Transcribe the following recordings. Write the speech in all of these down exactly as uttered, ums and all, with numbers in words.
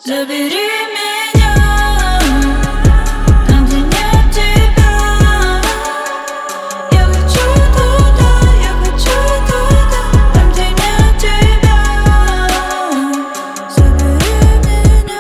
Забери меня там, где нет тебя. Я хочу туда, я хочу туда, там, где нет тебя. Забери меня.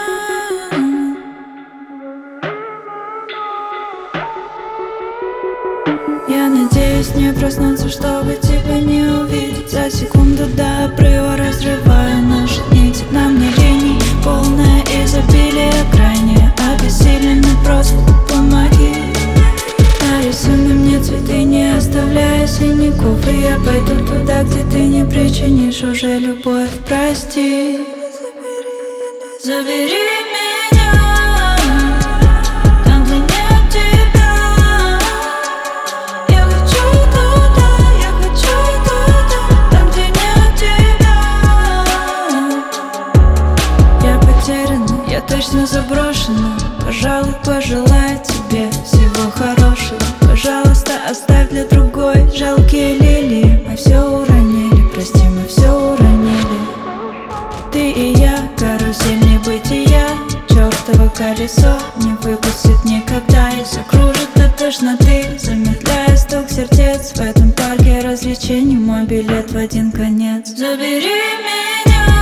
Я надеюсь не проснуться, чтобы тебя не увидеть. За секунду до обрыва разрываю наши нити. На мне линий полное изобилие, крайне обессиленно, просто помоги. Нарисуй на мне цветы, не оставляя синяков, и я пойду туда, где ты не причинишь уже любовь. Прости. Забери меня там, где нет тебя. Я хочу туда, я хочу туда, там, где нет тебя. Я потеряна, я точно заброшена. Пожалуй, пожелаю тебе всего хорошего. Пожалуйста, оставь для другой жалкие лилии. Мы все уронили, прости, мы все уронили. Ты и я, карусель небытия. Чёртово колесо не выпустит никогда и закружит до тошноты, замедляя стук сердец. В этом парке развлечений мой билет в один конец. Забери меня